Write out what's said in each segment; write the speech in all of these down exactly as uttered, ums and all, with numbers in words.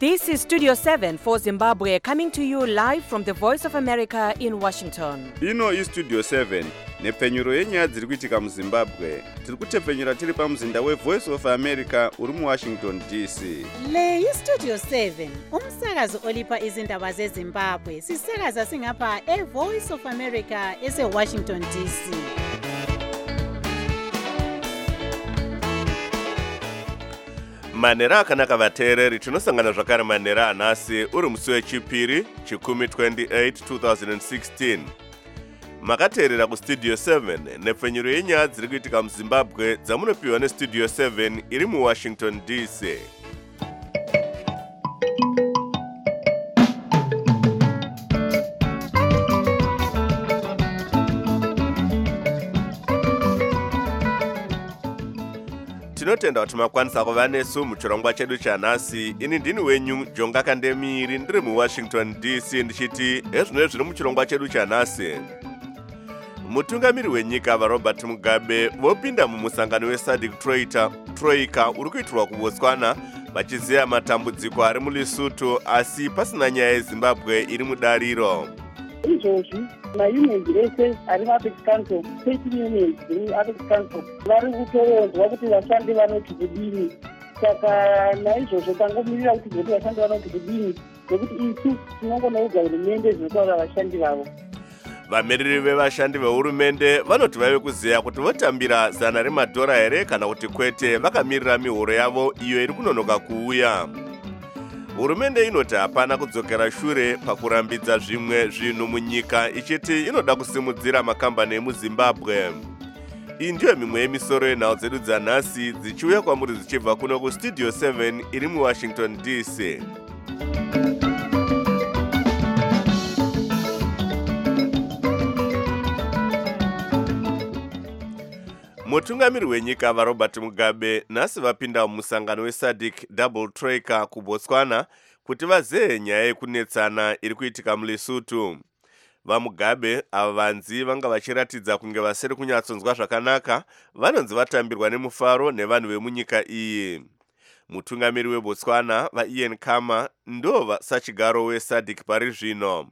This is Studio seven for Zimbabwe, coming to you live from the Voice of America in Washington. Ino is Studio seven, nepfenyuro yenyaya dziri kuitika muZimbabwe. Tiri kutepfenyura tiri pamuzinda weVoice of America uri muWashington D C. Le yi Studio seven, umsakazo olipa izindaba zeZimbabwe. Sisakaza singapha eVoice of America eseWashington D C. Manera akanaka vateereri, tinosangana zvakare manera anhasi uri musi wechipiri chikumi twenty-eight twenty sixteen. Makateerera kustudio seven nepfenyuro yenyaya dziri kuitika muZimbabwe dzamunopiwa nestudio seven iri muWashington D C. Tinotenda kuti makwanisa kuva nesu muchirongwa chedu chanhasi. Ini ndini wenyu Jonga Kandemiri ndiri muWashington D C ndichiti ezvino zviri muchirongwa chedu chanhasi. Mutungamiri wenyika vaRobert Mugabe vopinda mumusangano weSADC Troika uri kuitirwa kuBotswana vachiziya matambudziko ari muLesotho asi pasina nyaya yeZimbabwe iri mudariro. Izvozvi maunions ese ari muApex Council, state unions dziri Apex Council vari kutorodzwa kuti vashandi vanoti kudini. Saka naizvozvo tangomirira kuti kuti vashandi vanoti kudini, nekuti isu tinongonoudza hurumende zvinotaura vashandi vavo. Vamiriri vevashandi vehurumende vanoti vave kuziya kuti votambira zana remadhora here kana kuti kwete, vakamirira mihoro yavo iyo iri kunonoka kuuya. Hurumende inoti hapana kudzokera shure pakurambidza zvimwe zvinhu munyika, ichiti inoda kusimudzira makambani emuZimbabwe. Iyi ndiyo mimwe yemisoro yenhau dzedu dzanhasi dzichiuya kwamuri dzichibva kuno kustudio seven iri muWashington D C. Mutungamiri wenyika vaRobert Mugabe nhasi vapinda mumusangano weSADC Double Troika kuBotswana kuti vaziye nyaya yekunetsana iri kuitika muLesotho. VaMugabe ava vanzi vanga vachiratidza kunge vasiri kunyatsonzwa zvakanaka, vanonzi vatambirwa nemufaro nevanhu vemunyika iyi. Mutungamiri weBotswana vaIan Khama ndo sachigaro weSADC pari zvino.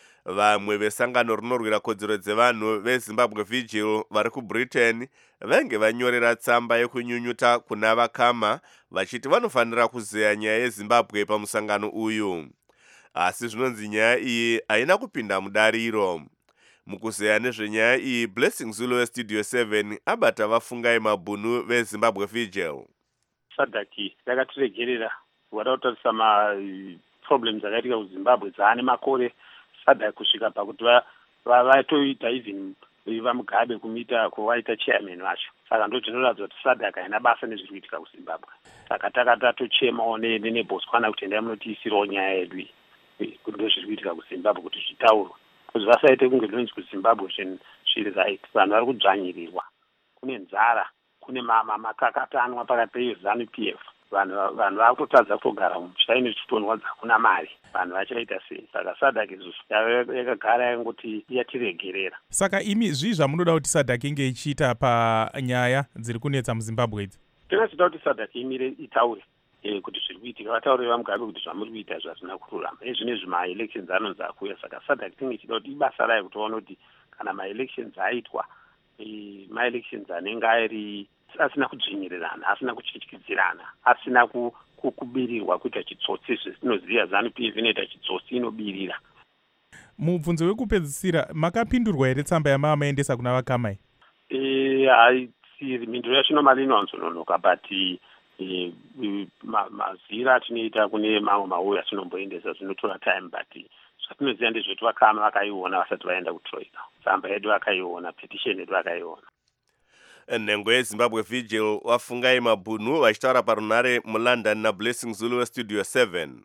Vamwe vesangano rinorwira kodzero dzevanhu veZimbabwe Vigil vari kuBritain vange vanyorera tsamba yekunyunyuta kuna vaKhama vachiti vanofanira kuziya nyaya yeZimbabwe pamusangano uyu. Asi zvinonzi nyaya iyi haina kupinda mudariro. Mukuzeya nezvenyaya iyi, Blessing Zulu weStudio seven abata vafungai mabhunu veZimbabwe Vigil. SADC yakatiregerera kuda kutarisa maproblems akaitika kuZimbabwe dzaane makore. SADC kusvika pakuti vatoita even vaMugabe kumita kuvaita chairman vacho. Saka ndo zvinoratidza kuti SADC haina basa nezviri kuitika kuZimbabwe. Saka takatochemawo neBotswana kuti endai munotiisirawo nyaya yedu kuti ndo zviri kuitika kuZimbabwe kuti zvitaurwe. Kuti vasaite kunge zvinonzi kuZimbabwe zviri right. Vanhu vari kudzvanyirirwa. Kune nzara, kune makakatanwa pakati peZANU P F. Vanhu vanhu vakutotadza kutogara muchaini chitonwadza kuna mari. Vanhu vachaita sei? Saka SADC yakagara yangoti yatiregerera. Saka imi zvii zvamunoda kuti SADC inge ichiita panyaya dziri kunetsa muZimbabwe idzi? Tinoda kuti SADC imire itaure kuti zviri kuitika, vataure vaMugabe kuti zvamuri kuita zvazvina kururama. Ezvinezvi ma-elections anonzi akuya, saka SADC tinge ichida kuti ibasa rayo kuti vaone kuti kana ma-elections aitwa, ma-elections anenge ari asina kudzvinyirirana, asina kutyityidzirana, asina kubirirwa kuita chitsotsi. Zvezvinoziva ZANU P F inoita chitsotsi, inobirira. Mubvunzo wekupedzisira, makapindurwa here tsamba yamamaendesa kuna vaKhama? Haisiri, mhinduro yacho nomali inowanzononoka, but mazira atinoita kune mamwe mauya atinomboendesa zvinotora time, but zvatinoziva ndezvekuti vaKhama vakaiona vasati vaenda kuTroika. Tsamba yedu vakaiona, petition yedu vakaiona. Nhengo yeZimbabwe Vigil wafungai mabhunu vachitaura parunare muLondon naBlessing Zulu weStudio seven.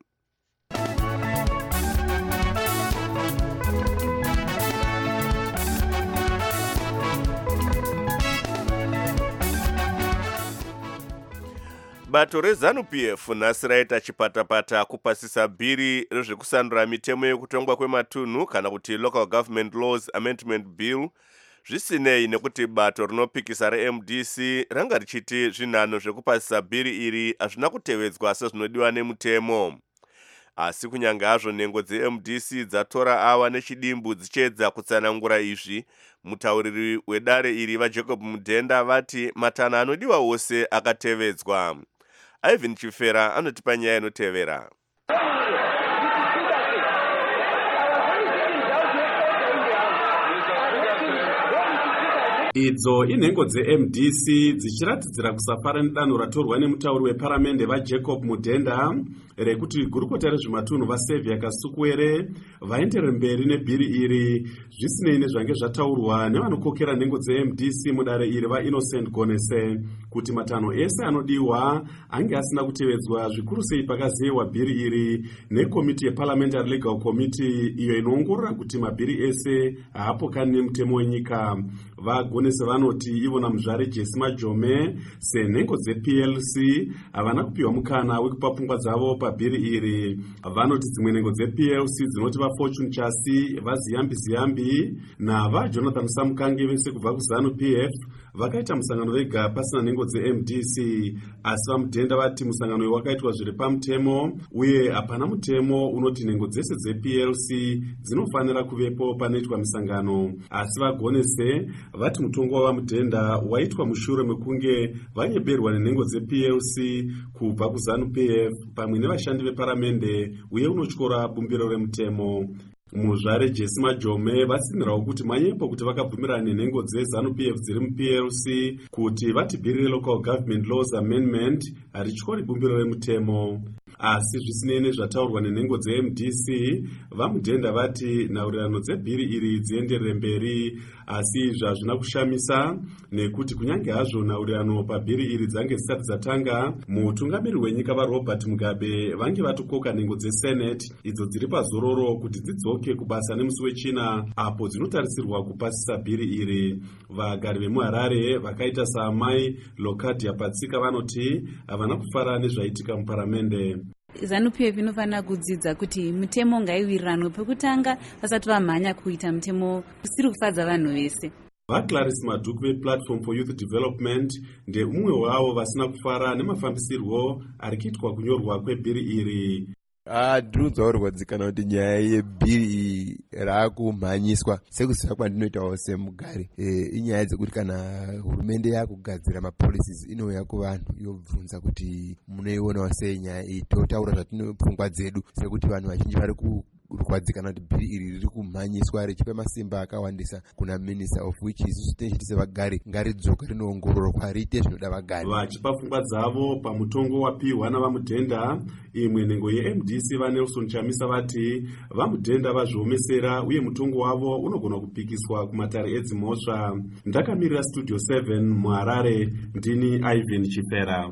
Bato reZANU P F nhasi raita chipatapata kupasisa bhiri rezvekusandura mitemo yekutongwa kwematunhu kana kuti Local Government Laws Amendment Bill. Zvisinei nekuti bato rinopikisa reM D C ranga richiti zvinhanho zvekupasisa bhiri iri hazvina kutevedzwa sezvinodiwa nemutemo. asi kunyange hazvo nhengo dze-M D C dzatora ava nechidimbu dzichiedza kutsanangura izvi, mutauriri wedare iri vaJacob Mudhenda vati matanho anodiwa ose akatevedzwa. Ivan Chifera anotipa nyaya inotevera. Idzo inhengo dze-M D C dzichiratidzira kusafara nedanho ratorwa nemutauri weparamende vaJacob Mudhenda rekuti gurukota rezvematunhu vaSaviour Kasukwere vaendere mberi nebhiri iri zvisinei nezvange zvataurwa nevanokokera nhengo dze-M D C mudare iri vaInnocent Gonese kuti matanho ese anodiwa ange asina kutevedzwa, zvikuru sei pakazeyiwa bhiri iri nekomiti yeParliamentary Legal Committee iyo inoongorora kuti mabhiri ese haapokani nemutemo wenyika. Vagonese vanoti ivona muzvare Jesse Majome senhengo dze-P L C havana kupiwa mukana wekupa pfungwa dzavo pabhiri iri. Vanoti dzimwe nhengo dze-P L C dzinoti vaFortune Chasi, vaZiyambi Ziyambi navaJonathan Samukange vese kubva kuZanu P F vakaita musangano vega pasina nhengo dze-M D C, asi vaMudhenda vati musangano uyu wakaitwa zviri pamutemo uye hapana mutemo unoti nhengo dzese dze-P L C dzinofanira kuvepo panoitwa misangano. Asi vaGonese vati mutongo wavaMudhenda waitwa mushure mekunge vanyeberwa nenhengo dze-P L C kubva kuZanu P F pamwe nevashandi veparamende uye unotyora bumbiro remutemo. Muzvare Jesse Majome vatsinirawo kuti manyepo kuti vakabvumirana nenhengo dzeZanu P F dziri mu-P L C kuti vati bhiri reLocal Government Laws Amendment harityori bumbiro remutemo. Asi zvisinei nezvataurwa nenhengo dze-M D C, vaMudhenda vati nhaurirano dzebhiri iri dzienderere mberi, asi izvi hazvina kushamisa nekuti kunyange hazvo nhaurirano pabhiri iri dzange dzisati dzatanga, mutungamiri wenyika vaRobert Mugabe vange vatokoka nhengo dzeSenate idzo dziri pazororo kuti dzidzoke kubasa nemusi wechina apo dzinotarisirwa kupasisa bhiri iri. Vagari vemuHarare vakaita saamai Lokadia Patsika vanoti havana kufara nezvaitika muparamende. Zanu P F inofanira kudzidza kuti mutemo ngaiwirirano pekutanga vasati vamhanya kuita mutemo usiri kufadza vanhu vese. VaClarice Madhuku vePlatform for Youth Development ndeumwe wavo vasina kufara nemafambisirwo ari kuitwa kunyorwa kwebhiri iri. Ah, ndinonzwa kurwadzikana kuti nyaya yebhiri raakumhanyiswa sekuziva kwandinoitawo semugari. E, inyaya dzekuti kana hurumende yakugadzira mapolicies inouya kuvanhu yobvunza kuti munoiona sei nyaya iyi, totaura zvatinopfungwa dzedu sekuti vanhu vazhinji vari ku kurwadzikana kuti bhiri iri riri kumhanyiswa richipa masimba akawandisa kuna Minister of which isusu tinenge sevagari ngaridzoka rinoongororwa riite zvinoda vagari. Vachipa pfungwa dzavo pamutongo wapiwa navaMudhenda, imwe nhengo ye-M D C vaNelson Chamisa vati vaMudhenda vazviomesera uye mutongo wavo unogona kupikiswa kumatare edzimhosva. Ndakamirira Studio seven muHarare, ndini Ivan Chifera.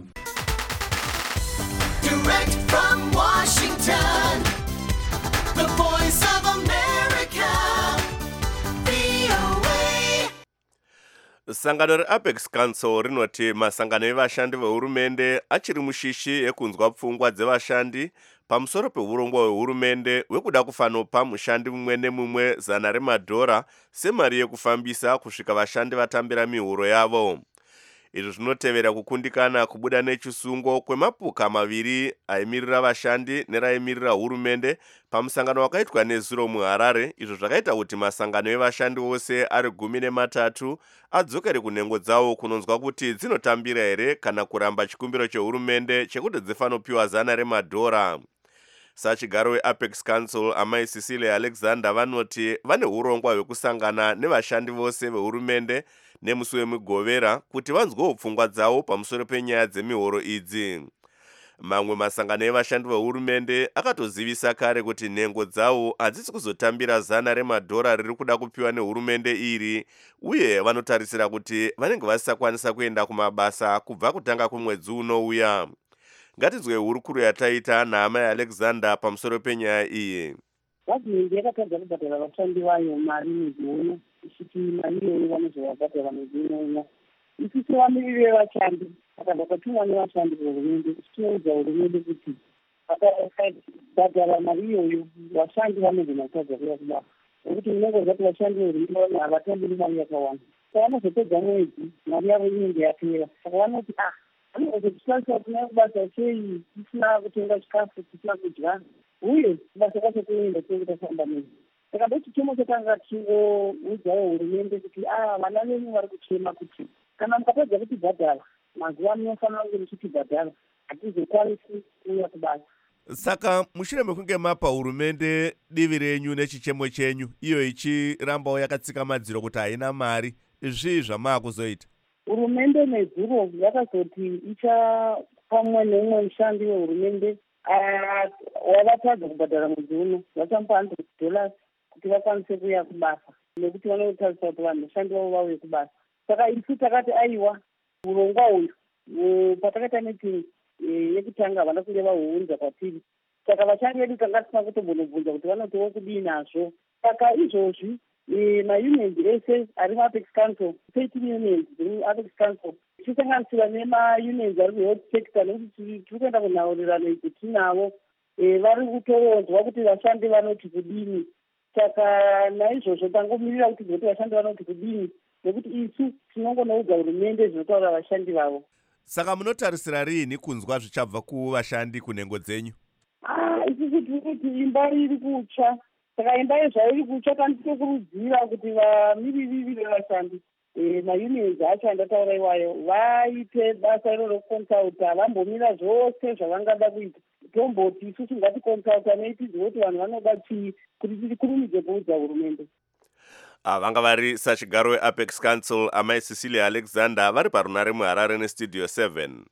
Direct from Washington, the voice of America, V O A. Sangano reApex Council rinoti masangano evashandi vehurumende achiri mushishi ekunzwa pfungwa dzevashandi pamusoro peurongwa hwehurumende hwekuda kufanopa mushandi mumwe nemumwe zana remadhora semari yekufambisa kusvika vashandi vatambira mihuro yavo. Izvi zvinotevera kukundikana kubuda nechisungo kwemapuka maviri aimirira vashandi neraimirira hurumende pamusangano wakaitwa nezuro muHarare. Izvo zvakaita kuti masangano evashandi vose ari gumi nematatu adzokere kunhengo dzawo kunonzwa kuti dzinotambira here kana kuramba chikumbiro chehurumende chekuti dzifanopiwa zana remadhora. Sachigaro weApex Council amai Cecilia Alexander vanoti vane urongwa hwekusangana nevashandi vose vehurumende nemusi wemugovera kuti vanzwewo pfungwa dzavo pamusoro penyaya dzemihoro idzi. Mamwe masangano evashandi vehurumende akatozivisa kare kuti nhengo dzawo hadzisi kuzotambira zana remadhora riri kuda kupiwa nehurumende iri, uye vanotarisira kuti vanenge vasisakwanisa kuenda kumabasa kubva kutanga kwemwedzi unouya. Ngatidzwe hurukuro yataita naamai Alexander pamusoro penyaya iyi. Gavhimende yakatadza kubhadhara vashandi vayo mari mwedzi uno, ichiti mari iyoyo vanozovabhadhara mwedzi uno. Isusu vamiriri vevashandi saka ndakatumwa nevashandi vehurumende tichiudza hurumende kuti vakabhadhara mari iyoyo vashandi vanogona kutadza kuya kubasa, nekuti munenge zati vashandi vehurumende havatambiri mari yakawanda. Saka vanozopedza mwedzi mari yavo inenge yapera, saka vanoti ah vanozoti tisasa kuna kubasa sei tisina kutenga chikafu tisina kudya, uye basa kwacho kuenda tinenge tafamba nei. Saka ndochitemo chatanga tingoudzawo hurumende kuti a vana venyu vari kuchema kuti kana mukapedza kutibhadhara mazuva ano munofanira kunge muchitibhadhara, hatizokwanisi kuuya kubasa. Saka mushure mekunge mapa hurumende divi renyu nechichemo chenyu, iyo ichirambawo yakatsika madziro kuti haina mari, zvii zvamaakuzoita? Hurumende nezuro yakazoti icha pamwe neumwe mushandi wehurumende wavatadza kubhadhara mwedzi uno vachamupa hundred dollars kuti vakwanise kuuya kubasa, nekuti vanotarisa kuti vanhu vashandi vavo vauye kubasa. Saka isu takati aiwa urongwa uyu patakaita meeting yekutanga havana kunge vahuunza kwatiri, saka vashandi vedu tanga tisina kutombonobvunza kuti vanotiwo kudii nazvo. Saka izvozvi maunions ese ari muapex council, thirteen unions dziri muapex council, tichisanganisira nemaunions ari kuhealth sector, nekuti tiri kuenda kunhaurirano idzi tinavo, vari kutoronzwa kuti vashandi vanoti kudini. Saka naizvozvo tangomirira kuti zoti vashandi vanoti kudini, nekuti isu tinongonoudza hurumende zvinotaura vashandi vavo. Saka munotarisira riini kunzwa zvichabva kuvashandi kunhengo dzenyu? Ah, isusu tiri kuti imba riri kutsva. Saka imba yezvayo iri kutsva, tanditokurudzira kuti vamiriri vevashandi maunions acho andataura iwayo vaite basa iro rokukonsulta, vambomira zvose zvavangada kuita. Tomboti isusu ngatikonsulta neitidzwe kuti vanhu vanoda chii kuti tikurumidze kuudza hurumende. Vanga vari sachigaro weapex council amai Cecilia Alexander vari parunare muHarare nestudio seven.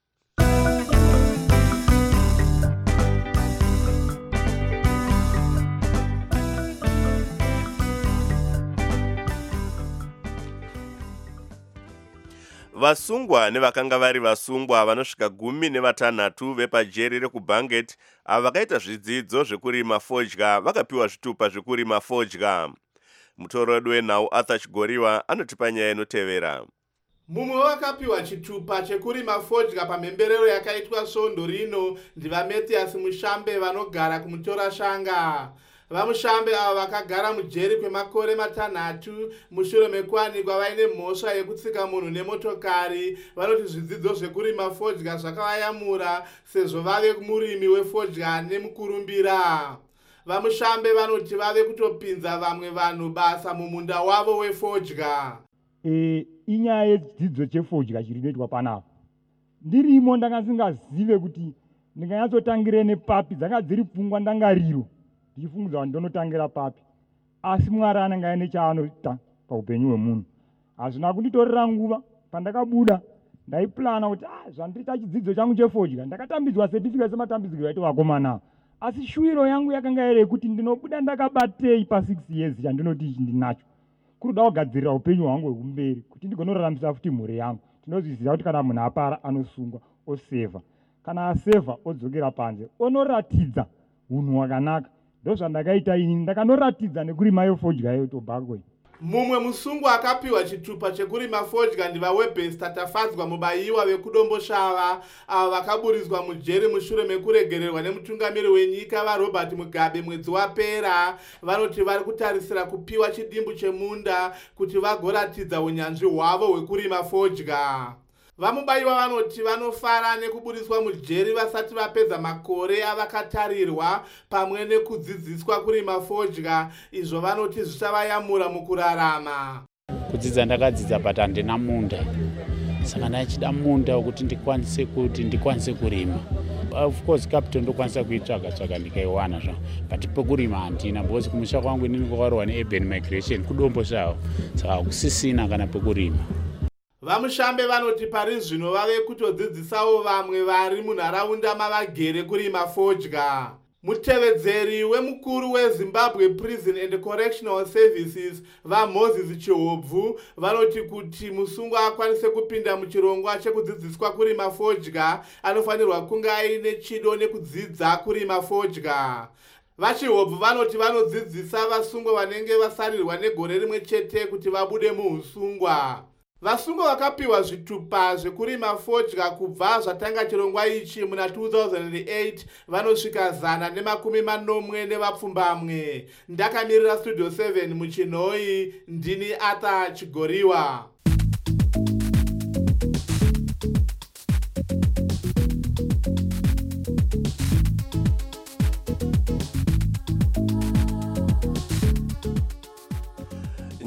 Vasungwa nevakanga vari vasungwa vanosvika gumi nevatanhatu vepajeri rekuBanget ava vakaita zvidzidzo zvekurima fodya vakapiwa zvitupa zvekurima fodya. Mutoro wedu wenhau Arthur Chigoriwa anotipa nyaya inotevera. Mumwe wakapiwa chitupa chekurima fodya pamhemberero yakaitwa svondo rino ndivaMatias Mushambe vanogara kumutora Shanga. VaMushambe ava vakagara mujeri kwemakore matanhatu mushure mekuwanikwa vaine mhosva yekutsika munhu nemotokari. Vanoti zvidzidzo zvekurima fodya zvakavayamura sezvo vave murimi wefodya nemukurumbira. VaMushambe vanoti vave kutopinza vamwe vanhu basa mumunda wavo wefodya. E, inyaya yedzidzo chefodya chirinoitwa panapa. Ndirimo ndangasingazive kuti ndinganyatsotangire nepapi dzanga dziri pfungwa ndangariro. Ndichifungudza kuti ndonotangira papi. Asi Mwari anenge aine chaanoita paupenyu hwemunhu. Hazvina kunditorera nguva. Pandakabuda ndaiplana kuti ah zvandiita chidzidzo changu chefodya ndakatambidzwa certificate sematambidziko aitwa vakomana. Asi shuwiro yangu yakanga iri kuti ndinobuda ndakabatei pa six years chandinoti ichi ndinacho. Kuruda kugadzirira upenyu hwangu hwekumberi kuti ndigonoraramisa futi mhuri yangu. Tinozviziva kuti kana munhu apara anosungwa oseva. Kana aseva odzokera panze onoratidza unhu hwakanaka. Ndozvandakaita ini ndakanoratidza nekurima yefodya yetobhakwe. Mumwe musungwa akapiwa chitupa chekurima fodya ndivaWebest Tatafadzwa mubayiwa vekudombo Shava ava vakaburiswa mujeri mushure mekuregererwa nemutungamiri wenyika vaRobert Mugabe mwedzi wapera. Vanoti vari kutarisira kupiwa chidimbu chemunda kuti vagoratidza unyanzvi hwavo hwekurima fodya. Vamubayiwa vanoti vanofara nekuburiswa mujeri vasati vapedza makore avakatarirwa pamwe nekudzidziswa kurima fodya, izvo vanoti zvichavayamura mukurarama. Kudzidza ndakadzidza but handina munda, saka ndaichida munda wekuti ndikwanise kuti ndikwanise kurima. Of course capital ndokwanisa kuitsvaga tsvaga ndikaiwana zva, but pekurima handina because kumusha kwangu inini kwakarohwa neurban migration kudombo Shava, saka kusisina kana pekurima. VaMushambe vanoti pari zvino vave kutodzidzisawo vamwe vari munharaunda mavagere kurima fodya. Mutevedzeri wemukuru weZimbabwe Prison and Correctional Services vaMoses Chihobvu vanoti kuti musungwa akwanise kupinda muchirongwa chekudzidziswa kurima fodya anofanirwa kunge aine chido nekudzidza kurima fodya. VaChihobvu vanoti vanodzidzisa vasungwa vanenge vasarirwa negore rimwe chete kuti vabude muusungwa. Vasungwa vakapiwa zvitupa zvekurima fodya kubva zvatanga chirongwa ichi muna two thousand eight vanosvika zana nemakumi manomwe nevapfumbamwe. Ndakamirira studio seven muChinoi, ndini Arthur Chigoriwa.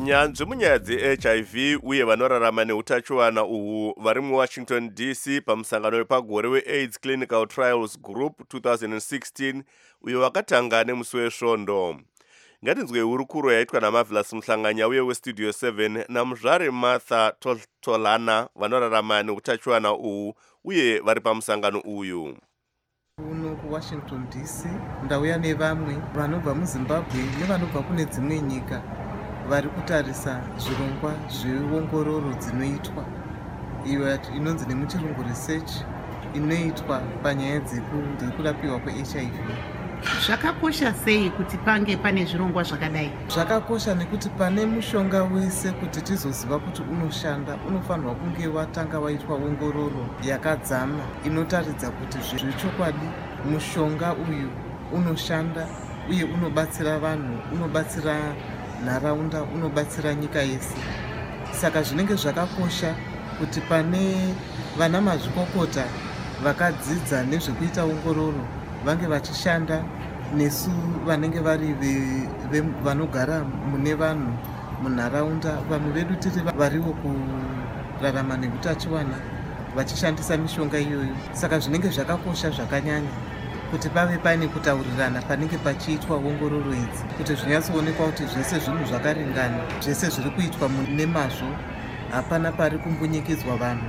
nyanzvi munyaya dze-H I V uye vanorarama neutachiwana uhu vari muwashington D C pamusangano wepagore we-AIDS Clinical Trials Group twenty sixteen uyo wakatanga nemusi wesvondo. Ngatinzwe hurukuro yaitwa naMarvelous Muhlanganya uye westudio seven namuzvare Martha Tolana vanorarama neutachiwana uhu uye vari pamusangano uyu. Uno kuWashington D C ndauya nevamwe vanobva muZimbabwe nevanobva kune dzimwe nyika vari kutarisa zvirongwa zveongororo dzinoitwa iyo inonzi nemuchirungu research inoitwa panyaya dzekurapiwa kwe-H I V. Zvakakosha sei kuti pange pane zvirongwa zvakadai? Zvakakosha nekuti pane mushonga wese kuti tizoziva kuti unoshanda unofanirwa kunge watanga waitwa ongororo yakadzama inotaridza kuti zvechokwadi mushonga uyu unoshanda uye unobatsira vanhu, unobatsira nharaunda, unobatsira nyika yese. Saka zvinenge zvakakosha kuti pane vana mazvikokota vakadzidza nezvekuita ongororo vange vachishanda nesu vanenge vari vanogara mune vanhu munharaunda. Vanhu vedu tiri variwo kurarama neutachiwana vachishandisa mishonga iyoyo. Saka zvinenge zvakakosha zvakanyanya kuti pave pane kutaurirana panenge pachiitwa ongororo idzi kuti zvinyatsoonekwa kuti zvese zvinhu zvakaringana, zvese zviri kuitwa nemazvo, hapana pari kumbunyikidzwa vanhu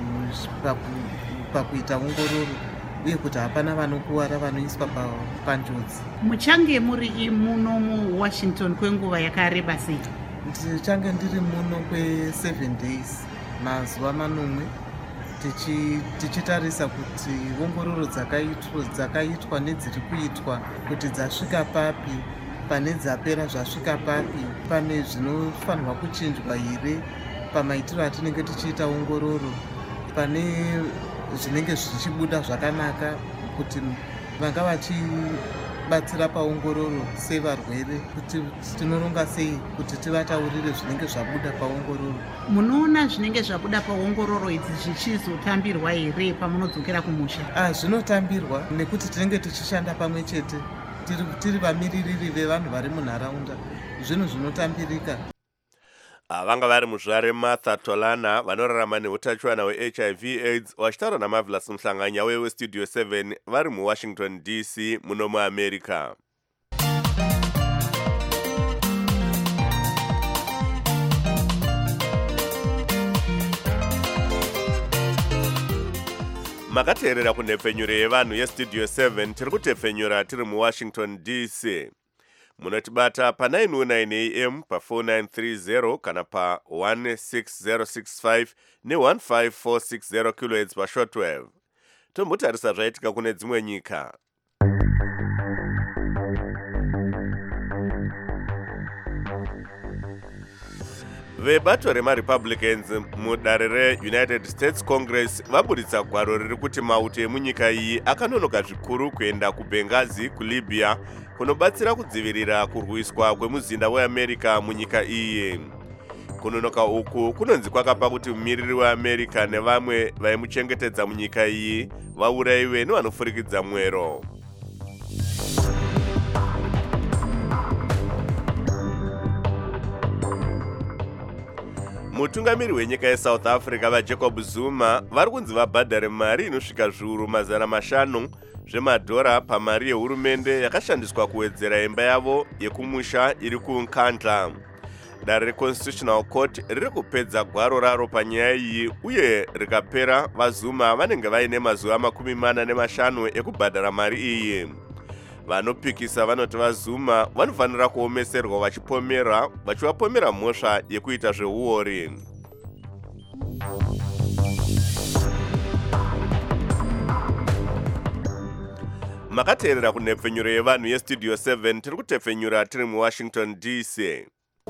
pakuita ongororo uye kuti hapana vanokuwara vanoiswa panjodzi. Muchange muri muno muWashington kwenguva yakareba sei? Ndichange ndiri muno kwe-seven days, mazuva manomwe, tichitarisa kuti ongororo dzakaitwa nedziri kuitwa kuti dzasvika papi, pane dzapera zvasvika papi, pane zvinofanirwa kuchinjwa here pamaitiro atinenge tichiita ongororo, pane zvinenge zvichibuda zvakanaka kuti vanga vachibatsira paongororo sevarwere, kuti tinoronga sei kuti tivataurire zvinenge zvabuda paongororo. Munoona zvinenge zvabuda paongororo idzi zvichizotambirwa here pamunodzokera kumusha? Ah, zvinotambirwa nekuti tinenge tichishanda pamwe chete tiri vamiririri vevanhu vari munharaunda, zvinhu zvinotambirika. Vanga vari muzvare Martha Tolana vanorarama neutachiwana hwe-H I V AIDS vachitaura naMarvelous Muhlanganya westudio seven vari muWashington D C muno muAmerica. Makateerera kunhepfenyuro yevanhu yestudio seven tiri kutepfenyura tiri muWashington D C. Munotibata pa nine oh nine A M pa four nine three zero kana pa one six zero six five ne one five four six zero kilohertz pa shortwave. Tombotarisa zvaitika kune dzimwe nyika. Vebato remaRepublicans mudare reUnited States Congress vabuditsa gwaro riri kuti mauto emunyika iyi akanonoka zvikuru kuenda kuBenghazi kuLibya kunobatsira kudzivirira kurwiswa kwemuzinda weAmerica munyika iyi. Kunonoka uku kunonzi kwakapa kuti mumiriri weAmerica nevamwe vaimuchengetedza munyika iyi vaurayiwe nevanofurikidza mwero. Mutungamiri wenyika yeSouth Africa vaJacob Zuma vari kunzi vabhadhare mari inosvika zviuru mazana mashanu zvemadhora pamari yehurumende yakashandiswa kuwedzera imba yavo yekumusha iri kuNkandla. Dare reConstitutional Court riri kupedza gwaro raro panyaya iyi uye rikapera vaZuma vanenge vaine mazuva makumi mana nemashanu ekubhadhara mari iyi. Vanopikisa vanoti vaZuma vanofanira kuomeserwa vachipomera vachivapomera mhosva yekuita zveuori. Makateerera kunhepfenyuro yevanhu yestudio seven tiri kutepfenyura tiri muWashington D C.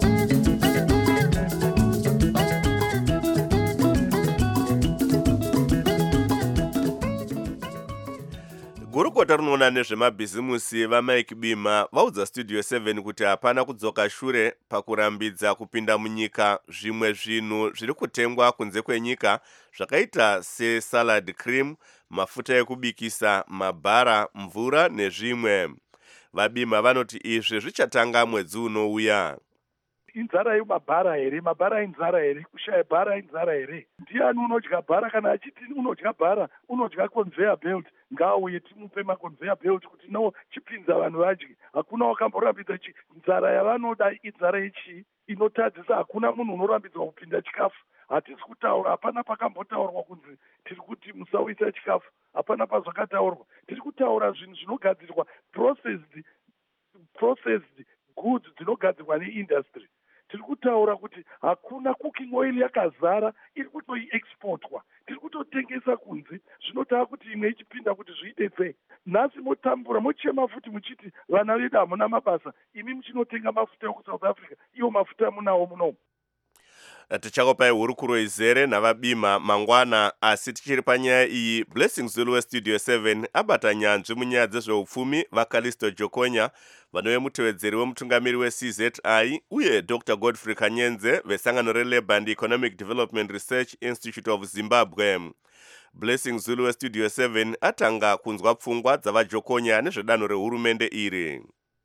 Gurukota rinoona nezvemabhizimusi vaMike Bima vaudza studio seven kuti hapana kudzoka shure pakurambidza kupinda munyika zvimwe zvinhu zviri kutengwa kunze kwenyika zvakaita sesalad cream, mafuta ekubikisa, mabhara, mvura nezvimwe. VaBima vanoti izvi zvichatanga mwedzi unouya. inzara yemabhara here, mabhara inzara here, kushaya bhara inzara here. Ndiani unodya bhara? Kana achiti unodya bhara, unodya conveyor belt, ngauye timupe maconveyor belt kuti no chipinza vanhu vadye. Hakuna wakamborambidza nzara yavanoda inzara yechi inotadzisa. Hakuna munhu unorambidzwa kupinda chikafu. Hatisi kutaura, hapana pakambotaurwa kunzi tiri kuti musauisa chikafu, hapana pazvakataurwa. Tiri kutaura zvinhu zvinogadzirwa processed processed goods dzinogadzirwa neindustry. Tiri kutaura kuti hakuna cooking oil yakazara iri kutoiexportwa, tiri kutotengesa kunze. Zvinotava kuti imwe ichipinda kuti zviite sei. Nhasi motambura mochema futi muchiti vana vedu hamuna mabasa, imi muchinotenga mafuta ekusouth Africa, iwo mafuta munawo munomu. Tichakopai hurukuro izere navabima mangwana, asi tichiri panyaya iyi, Blessing Zulu westudio seven abata nyanzvi munyaya dzezveupfumi vaKalisto Jokonya vanove mutevedzeri wemutungamiri we-C Z I uye Doctor Godfrey Kanyenze vesangano reLabour and Economic Development Research Institute of Zimbabwe. Blessing Zulu westudio seven atanga kunzwa pfungwa dzavaJokonya nezvedanho rehurumende iri.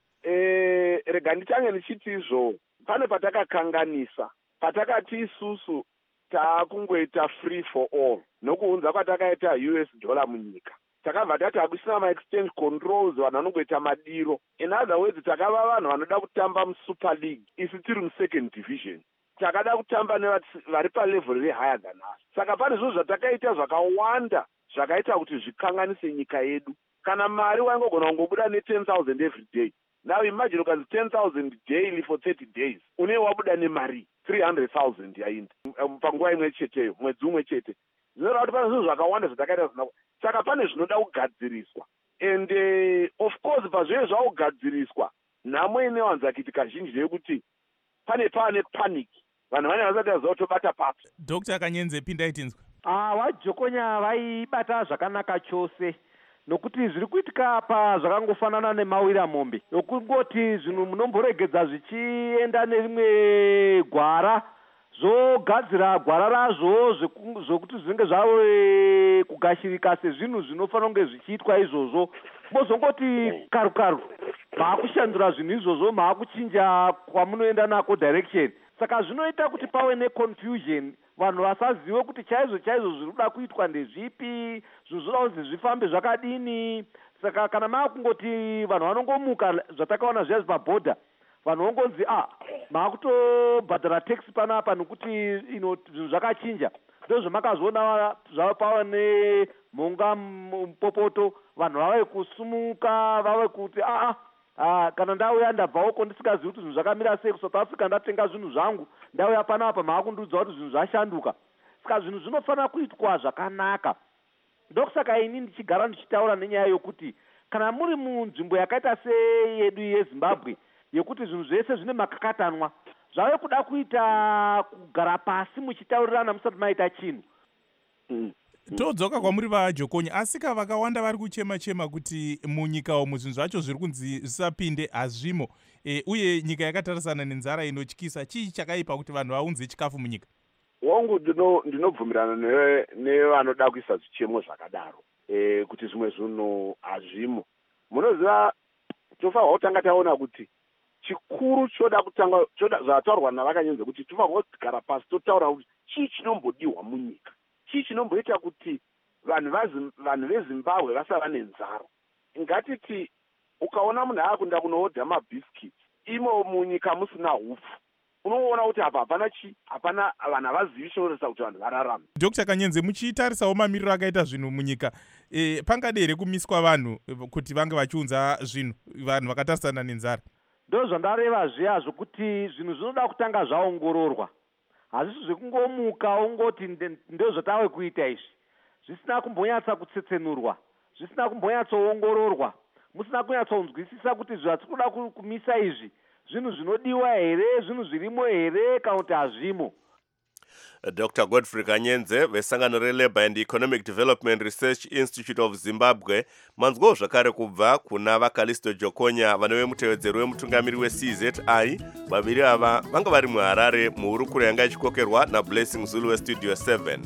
Eh, rega ndichange ndichiti izvo, pane patakakanganisa. Patakati isusu takungoita free for all nokuunza kwatakaita U S dollar munyika, takabva tati hakusina ma-exchange controls, vanhu vanongoita madiro. In other words, takava vanhu vanoda kutamba musuper league, isi tiri musecond division. Takada kutamba nevari palevel rehigher than us. Saka pane zvinhu zvatakaita zvakawanda zvakaita kuti zvikanganise nyika yedu. Kana mari waingogona kungobuda ne ten thousand every day. Now imagine ukanzi ten thousand daily for thirty days. Une wabuda nemari three hundred thousand yainda panguva imwe cheteyo, mwedzi umwe chete. Zvinoreva kuti pane zvinhu zvakawanda zvatakaita zvisina. Saka pane zvinoda kugadziriswa. And uh, of course pazvinenge zvakugadziriswa, nhamo inowanza kuiti kazhinji ndeyekuti pane pane panic. Vanhu vane vasati vaziva kutobata papi. Doctor Kanyenze, pindai tinzwa. Ah, vaJokonya vaibata zvakanaka chose. Nokuti zviri kuitika apa zvakangofanana nemawira mombe. Nokungoti zvinhu munomboregedza zvichienda nerimwe gwara, zvogadzira gwara razvo zvokuti zvinenge zvave kugashirika sezvinhu zvinofanira kunge zvichiitwa izvozvo. Mozongoti karu karu maakushandura zvinhu izvozvo, maakuchinja kwamunoenda nako direction. Saka zvinoita kuti pave neconfusion, vanhu vasazive kuti chaizvo chaizvo zviri kuda kuitwa ndezvipi, zvinhu zvoda kuti zvifambe zvakadini. Saka kana maakungoti vanhu vanongomuka zvatakaona zviya pabhodha, vanhu vongonzi ah maakutobhadhara tax panapa nokuti ino zvinhu zvakachinja. Ndozvamakazoona zvapava nemhonga mupopoto, vanhu vave kusumuka, vave kuti ah Ah, kana ndauya ndabvawoko ndisingazivi kuti zvinhu zvakamira sei kuSouth Africa, ndatenga zvinhu zvangu, ndauya panapa maakundiudza kuti zvinhu zvashanduka. Saka zvinhu zvinofanira kuitwa zvakanaka. Ndokusaka ini ndichigara ndichitaura nenyaya yokuti kana muri munzvimbo yakaita seyedu yeZimbabwe, yekuti zvinhu zvese zvine makakatanwa, zvave kuda kuita kugara pasi muchitaurirana musati maita chinhu. Mm. Todzoka kwamuri vaJokonya, asika vakawanda vari kuchema-chema kuti munyika umu zvinhu zvacho zviri kunzi zvisapinde hazvimo, e, uye nyika yakatarisana nenzara inotyisa. Chii chakaipa kuti vanhu vaunze chikafu munyika? Wangu ndinobvumirana nevanoda kuisa zvichemo zvakadaro, e, kuti zvimwe zvinhu hazvimo. Munoziva tofanirwa kutanga taona kuti chikuru choda kutanga zvataurwa navakanyenze kuti tofanirwa kugara pasi totaura kuti chii chinombodiwa munyika, chii chinomboita kuti vanhu vanhu veZimbabwe vasava nenzara. Ngatiti ukaona munhu akunda kunoodha mabhiskits, imo munyika musina hupfu, unoona kuti apa hapana chi hapana vanhu havazivi chinoita kuti vanhu vararame. Doctor Kanyenze, muchitarisawo mamiriro akaita zvinhu munyika, e, pangade here kumiswa vanhu kuti vange vachiunza zvinhu vanhu vakatarisana nenzara? Ndo zvandareva zviya zvokuti zvinhu zvinoda kutanga zvaongororwa. Hazvisi zvekungomuka ungoti ndozvatave kuita izvi, zvisina kumbonyatsa kutsetsenurwa, zvisina kumbonyatsoongororwa, musina kunyatsonzwisisa kuti zvatiri kuda kumisa izvi zvinhu zvinodiwa here, zvinhu zvirimo here, kana kuti hazvimo. Doctor Godfrey Kanyenze vesangano reLabour and Economic Development Research Institute of Zimbabwe, manzwawo zvakare kubva kuna vaKalisto Jokonya vanove mutevedzeri wemutungamiri we-C Z I. Vaviri ava vanga vari muHarare muhurukuro yanga ichikokerwa naBlessing Zulu westudio seven.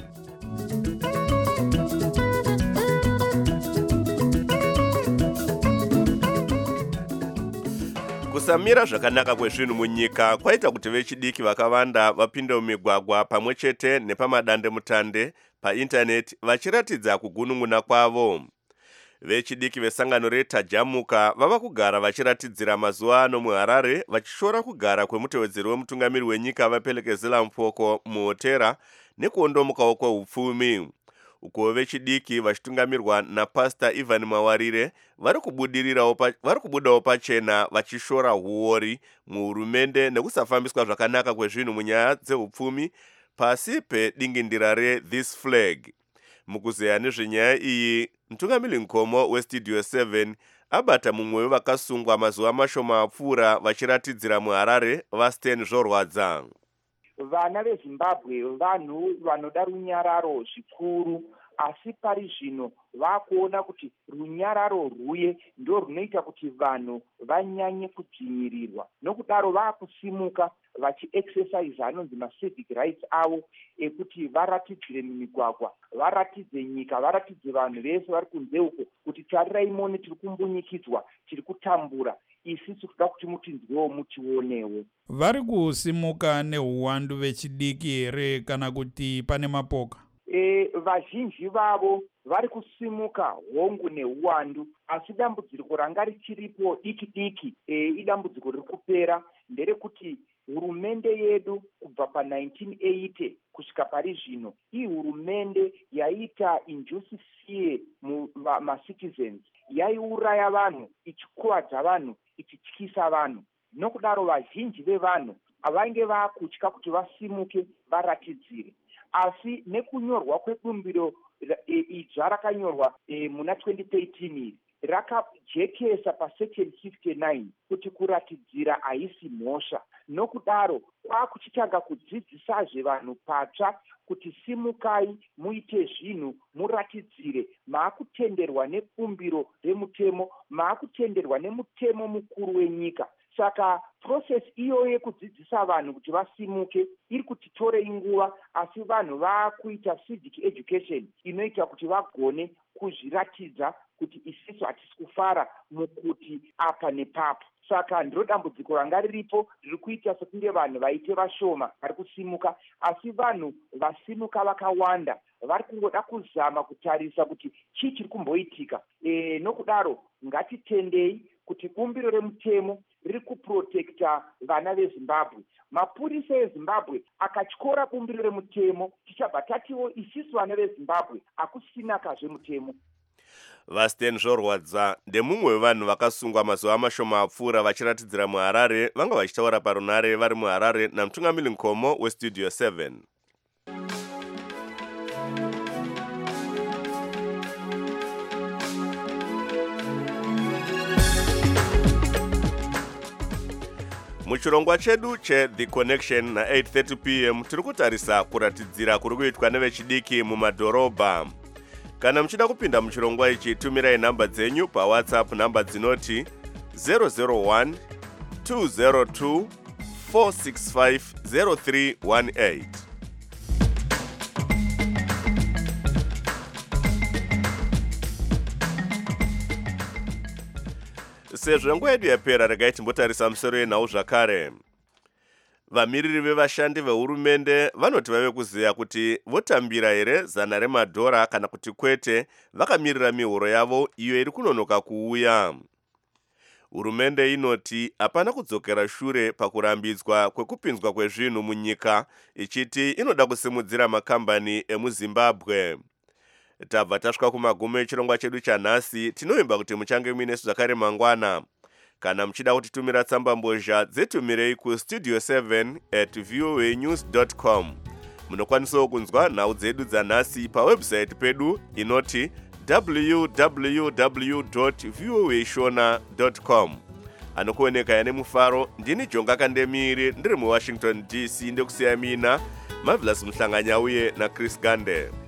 kusamira zvakanaka kwezvinhu munyika kwaita kuti vechidiki vakawanda vapinde mumigwagwa pamwe chete nepamadandemutande paindaneti vachiratidza kugunun'una kwavo. Vechidiki vesangano retajamuka vava kugara vachiratidzira mazuva ano muHarare vachishora kugara kwemutevedzeri wemutungamiri wenyika Vapelekezela Mupoko muhotera nekuondomukawo kweupfumi. Uko vechidiki vachitungamirirwa naPastor Ivan Mawarire vari kubudirirawo pa, vari kubudawo pachena vachishora huori muhurumende nekusafambiswa zvakanaka kwezvinhu munyaya dzeupfumi pasi pedingindira reThis Flag. Mukuzeya nezvenyaya iyi, mutungamiri mukoma weStudio seven abata mumwe wevakasungwa mazuva mashoma apfuura vachiratidzira muHarare vaStan Zvorwadza. Vana veZimbabwe vanhu vanoda runyararo zvikuru, asi pari zvino vakuona kuti runyararo rwuye ndo runoita kuti vanhu vanyanye kudzvinyirirwa. Nokudaro vakusimuka vachiexercise anonzi macivic rights avo ekuti varatidzire mumigwagwa, varatidze nyika, varatidze vanhu vese vari kunze uko kuti tarirai mone tiri kumbunyikidzwa, tiri kutambura, isisi kuda kuti mutinzwewo mutionewo. Vari kusimuka neuwandu vechidiki here kana kuti pane mapoka? E, vazhinji vavo vari kusimuka hongu neuwandu, asi dambudziko ranga richiripo diki diki e, idambudziko riri kupera nderekuti hurumende yedu kubva pa-nineteen eighty kusvika pari zvino ihurumende yaita injustice mumacitizens, yaiuraya vanhu, ichikuvadza vanhu, ichityisa vanhu. Nokudaro vazhinji vevanhu avange vakutya kuti vasimuke varatidzire. Asi nekunyorwa kwebumbiro idzva rakanyorwa e, muna twenty thirteen iri rakajekesa pasection fifty-nine kuti kuratidzira haisi mhosva. Nokudaro kwakuchitanga kudzidzisazve vanhu patsva kuti simukai muite zvinhu, muratidzire, maakutenderwa nebumbiro remutemo, maakutenderwa nemutemo mukuru wenyika. Saka process iyo yekudzidzisa vanhu kuti vasimuke iri kutitorei nguva, asi vanhu vakuita civic education inoita kuti vagone kuzviratidza kuti isisu hatisi kufara mukuti apa nepapo. Saka ndiro dambudziko ranga riripo riri kuita sekunge vanhu vaite vashoma vari kusimuka, asi vanhu vasimuka vakawanda vari kungoda kuzama kutarisa kuti chii chiri kumboitika. E, nokudaro ngatitendei kuti bumbiro remutemo riri kuprotekta vana veZimbabwe. Mapurisa eZimbabwe akatyora bumbiro remutemo, tichabva tatiwo isisu vana veZimbabwe hakusina kazvemutemo. VaStan Zvorwadza ndemumwe wevanhu vakasungwa mazuva mashoma apfuura vachiratidzira muHarare, vanga vachitaura parunare vari muHarare namutungamiri mukoma weStudio seven. Muchirongwa chedu cheThe Connection na eight thirty p m tiri kutarisa kuratidzira kuri kuitwa nevechidiki mumadhorobha. Kana muchida kupinda muchirongwa ichi, tumirai nhamba dzenyu paWhatsApp, nhamba dzinoti zero zero one two zero two four six five zero three one eight. Sezvo nguva yedu yapera, regai timbotarisa musoro yenhau zvakare. Vamiriri vevashandi vehurumende vanoti vave kuziva kuti votambira here zana remadhora kana kuti kwete, vakamirira mihoro yavo iyo iri kunonoka kuuya. Hurumende inoti hapana kudzokera shure pakurambidzwa kwekupinzwa kwezvinhu munyika, ichiti inoda kusimudzira makambani emuZimbabwe. Tabva tasvika kumagumo echirongwa chedu chanhasi. Tinovimba kuti muchange muinesu zvakare mangwana. Kana muchida kutitumira tsamba mbozha, dzitumirei kustudio seven at voa news dot com. Munokwanisawo kunzwa nhau dzedu dzanhasi pawebsite pedu inoti w w w dot voa shona dot com. Anokuoneka yane mufaro, ndini Jonga Kandemiri, ndiri muWashington D C, ndekusiyamina Marvelous Mhlanganya uye na Chris Gande.